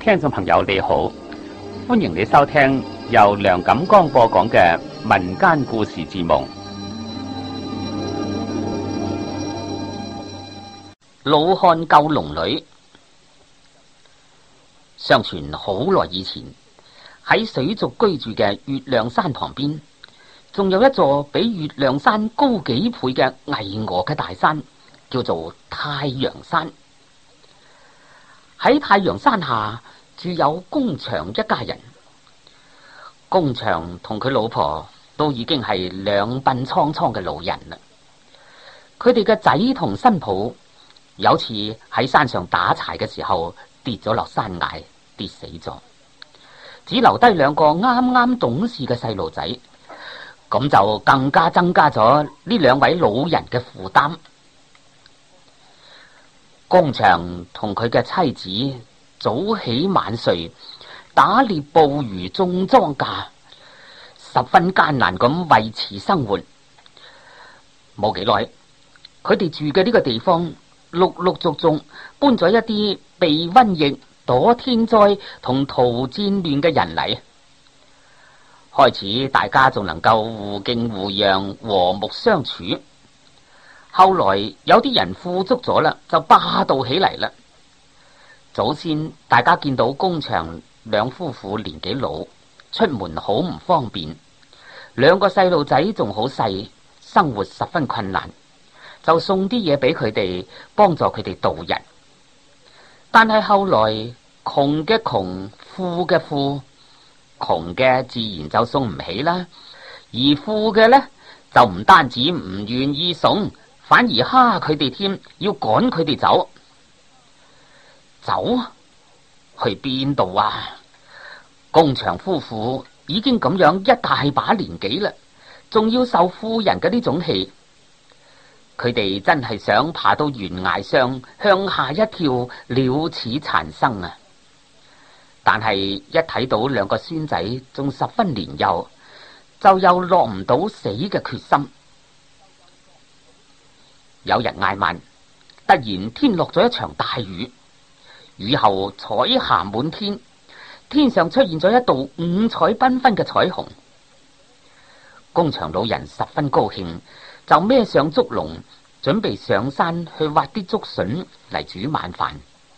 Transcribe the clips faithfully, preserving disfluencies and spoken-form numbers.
聽眾朋友你好，歡迎你收聽由梁錦光播講嘅民間故事節目《 老漢救龍女》。相傳好耐以前，喺水族居住嘅月亮山旁邊，仲有一座比月亮山高幾倍嘅巍峨嘅大山，叫做太陽山。喺太陽山下住有公祥一家人。公祥同佢老婆都已經係兩鬢蒼蒼嘅老人啦。佢哋嘅仔同新抱有次喺山上打柴嘅時候跌咗落山崖，跌死咗，只留低兩個啱啱懂事嘅細路仔，咁就更加增加咗呢兩位老人嘅負擔。公祥同佢嘅妻子早起晚睡，打獵捕魚種莊稼，十分艱難咁維持生活。冇幾耐，佢哋住嘅呢個地方陸陸續續搬咗一啲避瘟疫、躲天災同逃戰亂嘅人嚟。開始大家仲能夠互敬互讓、和睦相處。後來有啲人富足咗啦，就霸道起嚟啦。早先大家見到公祥兩夫婦年紀老，出門好唔方便，兩個細路仔仲好細，生活十分困難，就送啲嘢俾佢哋，幫助佢哋度日。但係後來窮嘅窮，富嘅富，窮嘅自然就送唔起啦，而富嘅呢，就唔單止唔願意送，反而蝦佢哋添，要趕佢哋走。走？去邊度啊？公祥夫婦已經咁樣一大把年紀啦，仲要受富人嘅呢種氣。佢哋真係想爬到懸崖上向下一跳，了此殘生啊！但係一睇到兩個孫仔仲十分年幼，就又落唔到死嘅決心。有日挨晚，突然天落咗一場大雨，雨後彩霞滿天，天上出現咗一道五彩繽紛嘅彩虹。公祥老人十分高興，就孭上竹籠，準備上山去挖啲竹筍嚟煮晚飯。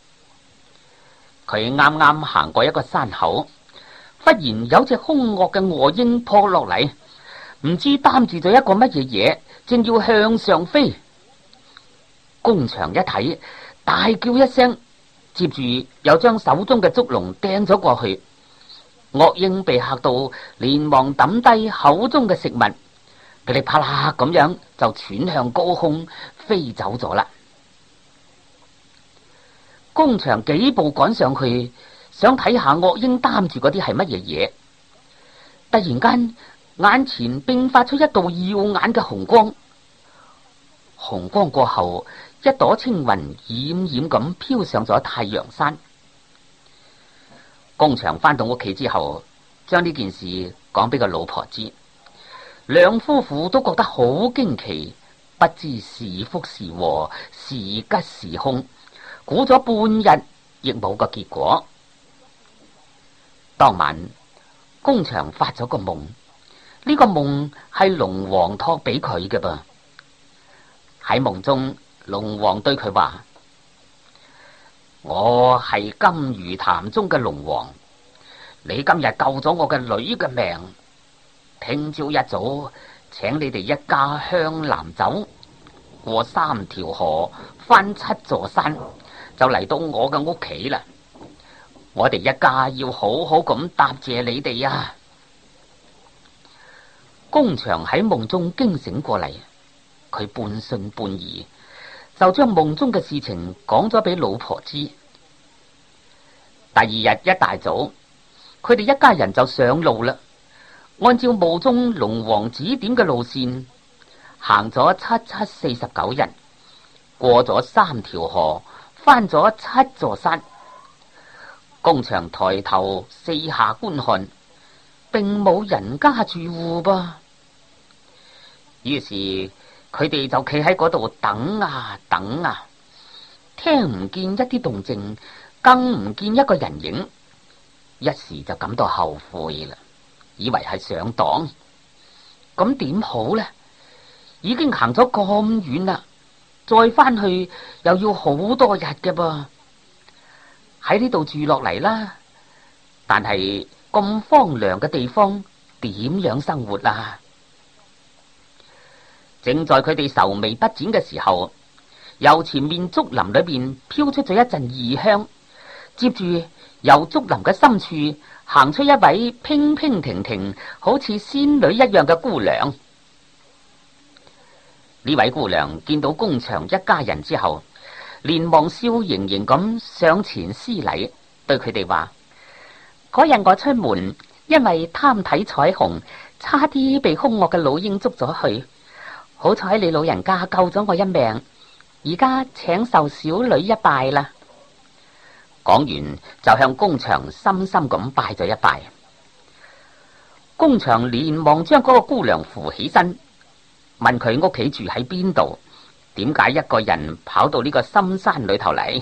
佢啱啱行過一個山口，忽然有隻兇惡嘅餓鷹撲落嚟，唔知擔住咗一個乜嘢嘢，正要向上飛。公祥一睇，大叫一聲，接住又將手中嘅竹籠掟咗過去。惡鷹被嚇到，連忙抌低口中嘅食物，噼里啪啦咁樣就竄向高空飛走咗啦。公祥幾步趕上去，想睇下惡鷹擔住嗰啲係乜嘢嘢。突然間，眼前迸發出一道耀眼嘅紅光，紅光過後，一朵青雲冉冉咁飄上咗太陽山。公祥返到屋企之後，將呢件事講俾個老婆知，兩夫婦都覺得好驚奇，不知是福是禍，是吉是凶，估咗半日亦冇個結果。當晚，公祥發咗個夢，呢個夢係龍王託俾佢嘅噃。喺夢中，龍王對佢話：我係金魚潭中嘅龍王，你今日救咗我嘅女嘅命，聽朝一早請你哋一家向南走，過三條河，翻七座山，就嚟到我嘅屋企啦。我哋一家要好好咁答謝你哋啊！公祥喺夢中驚醒過嚟，佢半信半疑，就將夢中嘅事情講咗俾老婆知。第二日一大早，佢哋一家人就上路啦。按照霧中龍王指點嘅路線，行咗七七四十九日，過咗三條河，翻咗七座山。公祥抬頭四下觀看，並冇人家住戶噃。於是佢哋就企喺嗰度等啊等啊，聽唔見一啲動靜， 更唔見一個人影，一時就感到後悔啦，以為係上當。咁點好呢？已經行咗咁遠啦，再翻去又要好多日嘅噃。喺呢度住落嚟啦，但係咁荒涼嘅地方，點樣生活啊？正在佢哋愁眉不展嘅時候，由前面竹林裏邊飄出咗一陣異香，接住由竹林嘅深處行出一位娉娉婷婷，好似仙女一樣嘅姑娘。呢位姑娘見到工場一家人之後，連忙笑盈盈咁上前施禮，對佢哋話：嗰日我出門，因為貪睇彩虹，差啲被兇惡嘅老鷹捉咗去，好彩你老人家救咗我一命，而家請受小女一拜啦。講完就向工場深深咁拜咗一拜。工場連忙將嗰個姑娘扶起身，問佢屋企住喺邊度，點解一個人跑到呢個深山裏頭嚟？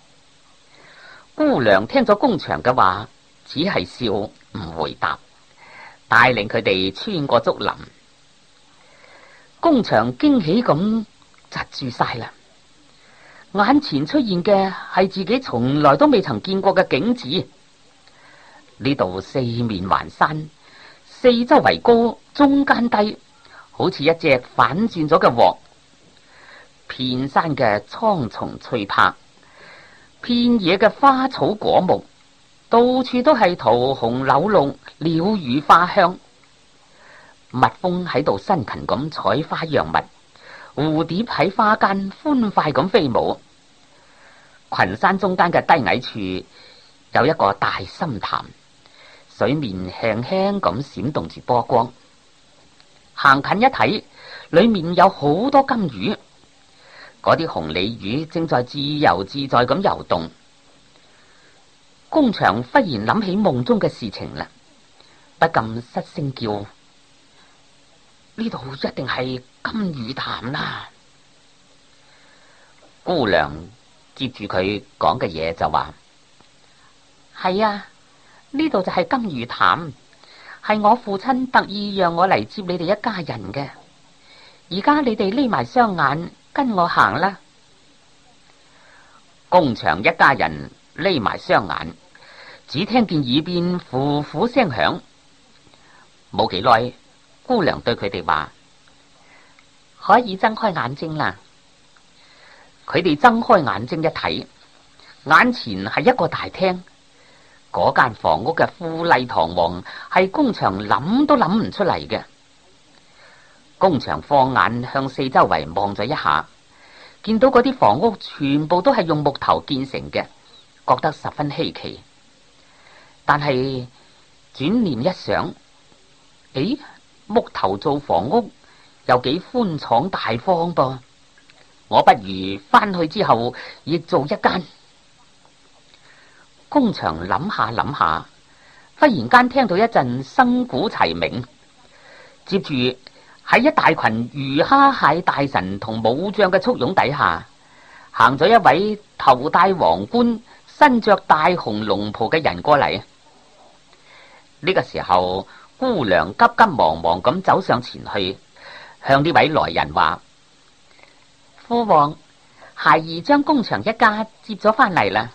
姑娘聽咗工場嘅話，只係笑唔回答，帶領佢哋穿過竹林。工場驚喜咁窒住晒啦，眼前出現嘅係自己從來都未曾見過嘅景致。呢度四面環山，四周圍高，中間低，好似一隻反轉咗嘅鑊。遍山嘅蒼叢翠柏，遍野嘅花草果木，到處都係桃紅柳綠，鳥語花香。蜜蜂喺度辛勤咁採花釀蜜，蝴蝶喺花間歡快咁飛舞。群山中間嘅低矮處有一個大深潭，水面輕輕咁閃動住波光。行近一睇，裏面有好多金魚，嗰啲紅鯉魚正在自由自在咁游動。工場忽然諗起夢中嘅事情啦，不禁失聲叫：呢度一定係金魚潭啦！姑娘接住佢講嘅嘢就話：係啊，呢度就係金魚潭，係我父親特意讓我嚟接你哋一家人嘅。而家你哋匿埋雙眼，跟我行啦。工場一家人匿埋雙眼，只聽見耳邊呼呼聲響。冇幾耐，姑娘對佢哋話：可以睜開眼睛啦。佢哋睜開眼睛一睇，眼前係一個大廳。嗰間房屋嘅富麗堂皇，係工場諗都諗唔出嚟嘅。工場放眼向四周圍望咗一下，見到嗰啲房屋全部都係用木頭建成嘅，覺得十分稀奇。但係轉念一想，誒，木頭做房屋又幾寬敞大方噃，我不如翻去之後亦做一間。工場諗下諗下，忽然間聽到一陣笙鼓齊鳴，接住喺一大群魚蝦蟹大臣同武將嘅簇擁底下，行咗一位頭戴皇冠、身着大紅龍袍嘅人過嚟。呢個時候，姑娘急急忙忙咁走上前去，向呢位來人話：父王，孩兒將工場一家接咗翻嚟啦。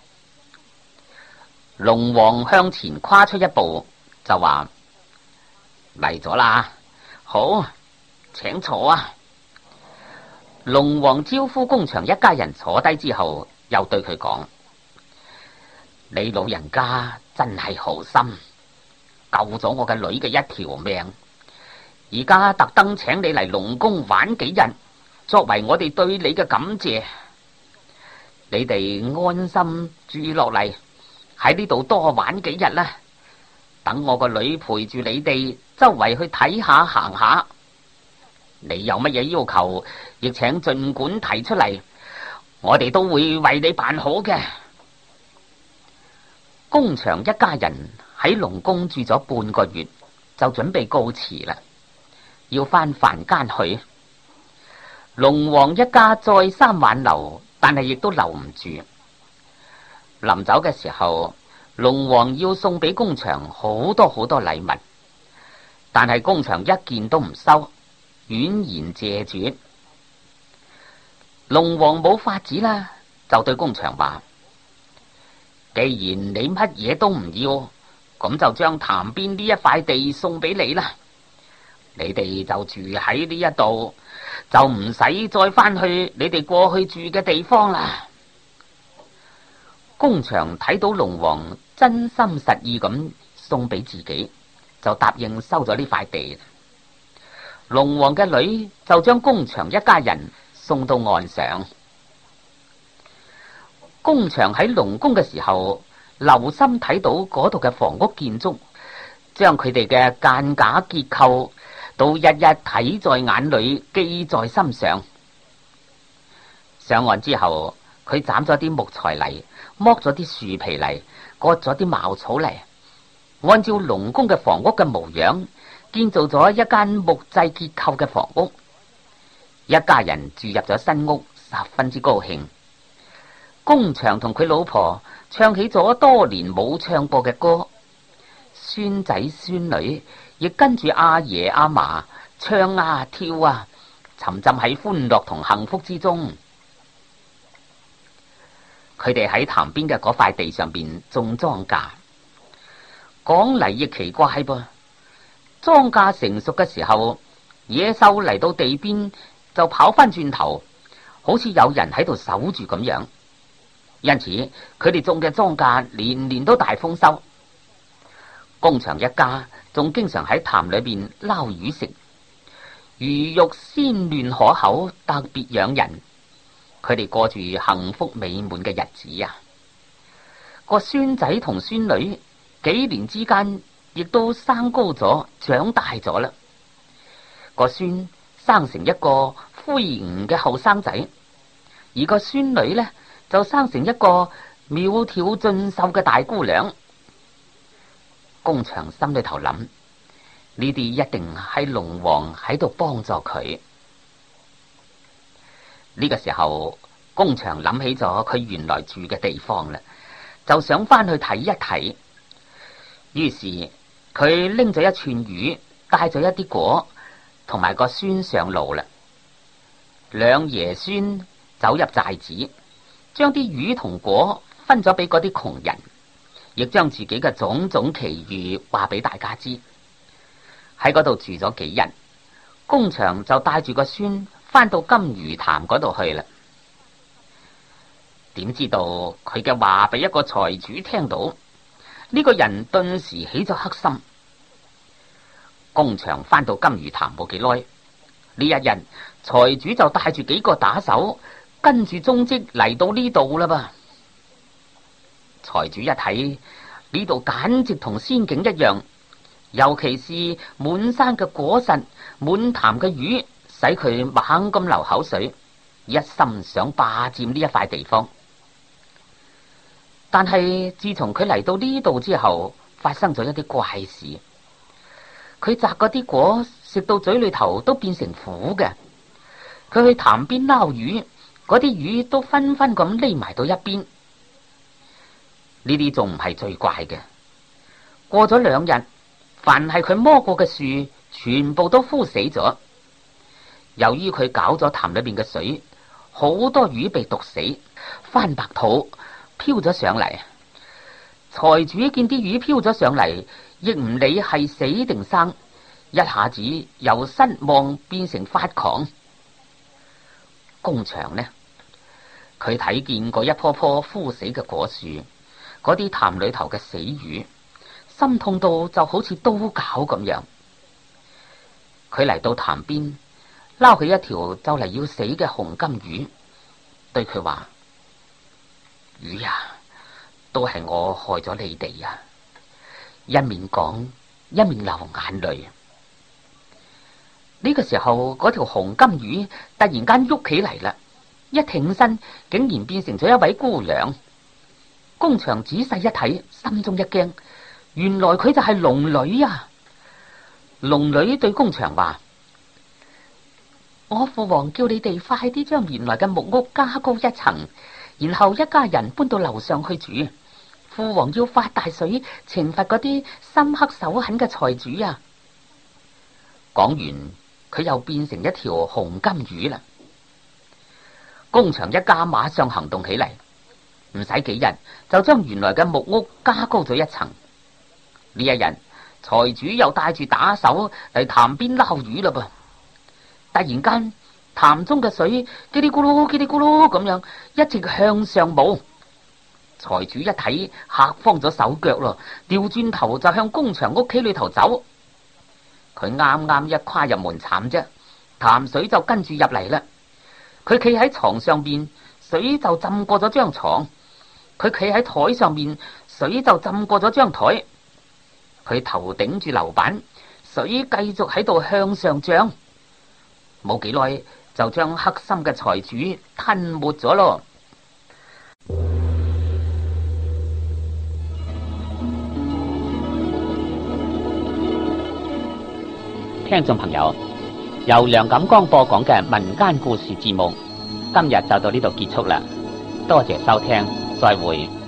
龍王向前跨出一步，就話：嚟咗啦，好，請坐啊。龍王招呼工場一家人坐低之後，又對佢講：你老人家真係好心，救咗我嘅女嘅一條命，而家特登請你嚟龍宮玩幾日，作為我哋對你嘅感謝。你哋安心住落嚟，喺呢度多玩幾日啦，等我個女陪住你哋周圍去睇下行下。你有乜嘢要求，亦請盡管提出嚟，我哋都會為你辦好嘅。工場一家人喺龍宮住咗半個月，就準備告辭啦，要返凡間去。龍王一家再三挽留，但係亦都留唔住。 臨走嘅時候，龍王要送俾公祥好多好多禮物，但係公祥一件都唔收，婉言謝絕。龍王冇法子啦，就對公祥話：既然你乜嘢都唔要，咁就將潭邊呢一塊地送俾你啦。你哋就住喺呢一度，就唔使再翻去你哋過去住嘅地方啦。公祥睇到龍王真心實意咁送俾自己，就答應收咗呢塊地。龍王嘅女就將公祥一家人送到岸上。公祥喺龍宮嘅時候，留心睇到嗰度嘅房屋建築，將佢哋嘅間架結構都一一睇在眼裏，記在心上。上岸之後，佢斬咗啲木材嚟，剝咗啲樹皮嚟，割咗啲茅草嚟，按照龍宮嘅房屋嘅模樣，建造咗一間木製結構嘅房屋。一家人住入咗新屋，十分之高興。公祥同佢老婆唱起咗多年冇唱過嘅歌，孫仔孫女亦跟住阿爺阿嫲唱啊跳啊，沉浸喺歡樂同幸福之中。佢哋喺潭邊嘅嗰塊地上邊種莊稼。講嚟亦奇怪噃，莊稼成熟嘅時候，野獸嚟到地邊就跑翻轉頭，好似有人喺度守住咁樣。因此佢哋種嘅莊稼年年都大豐收。公祥一家仲經常喺潭裏邊撈魚食，魚肉鮮嫩可口，特別養人。佢哋過住幸福美滿嘅日子啊！個孫仔同孫女幾年之間亦都生高咗，長大咗啦。個孫生成一個魁梧嘅後生仔，而個孫女呢就生成一個苗條俊秀嘅大姑娘。公祥心裏頭諗，呢啲一定係龍王喺度幫助佢。呢個時候，公祥諗起咗佢原來住嘅地方啦，就想翻去睇一睇。於是佢拎咗一串魚，帶咗一啲果，同埋個孫上路啦。兩爺孫走入寨子，將啲魚同果分咗俾嗰啲窮人，亦將自己嘅種種奇遇話俾大家知。喺嗰度住咗幾日，公祥就帶住個孫翻到金魚潭嗰度去啦。點知道佢嘅話俾一個財主聽到，呢個人頓時起咗黑心。公祥翻到金魚潭冇幾耐，呢一日財主就帶住幾個打手跟住蹤跡嚟到呢度啦噃。財主一睇，呢度簡直同仙境一樣，尤其是滿山嘅果實，滿潭嘅魚，使佢猛咁流口水，一心想霸佔呢一塊地方。但係自從佢嚟到呢度之後，發生咗一啲怪事。佢摘嗰啲果食到嘴裏頭都變成苦嘅。佢去潭邊撈魚，嗰啲魚都紛紛咁匿埋到一邊。呢啲仲唔係最怪嘅。過咗兩日，凡係佢摸過嘅樹，全部都枯死咗。由於佢搞咗潭裏邊嘅水，好多魚被毒死，翻白肚飄咗上嚟。財主見啲魚飄咗上嚟，亦唔理係死定生，一下子由失望變成發狂。公祥呢，佢睇見嗰一棵棵枯死嘅果樹，嗰啲潭裏頭嘅死魚，心痛到就好似刀絞咁樣。佢嚟到潭邊，撈起一條就嚟要死嘅紅金魚，對佢話：魚呀，都係我害咗你哋呀！一面講，一面流眼淚。呢個時候，嗰條紅金魚突然間喐起嚟啦，一挺身，竟然變成咗一位姑娘。公祥仔細一睇，心中一驚，原來佢就係龍女啊！龍女對公祥話：我父王叫你哋快啲將原來嘅木屋加高一層， 然後一家人搬到樓上去住。父王要發大水懲罰嗰啲心黑手狠嘅財主啊！講完，佢又變成一條紅金魚啦。工場一家馬上行動起嚟，唔使幾日就將原來嘅木屋加高咗一層。呢一日，財主又帶住打手嚟潭邊撈魚啦噃。突然間，潭中嘅水嘰哩咕嚕嘰哩咕嚕咁樣一直向上冒。財主一睇，嚇慌咗手腳咯，掉轉頭就向工場屋企裏頭走。佢啱啱一跨入門檻啫，潭水就跟住入嚟啦。佢企喺床上邊，水就浸過咗張床；佢企喺台上面，水就浸過咗張台。佢頭頂住樓板，水繼續喺度向上漲。冇幾耐就將黑心嘅財主吞沒咗咯。 聽眾朋友，由梁錦光播講嘅民間故事節目，今日就到呢度結束啦。多謝收聽，再會。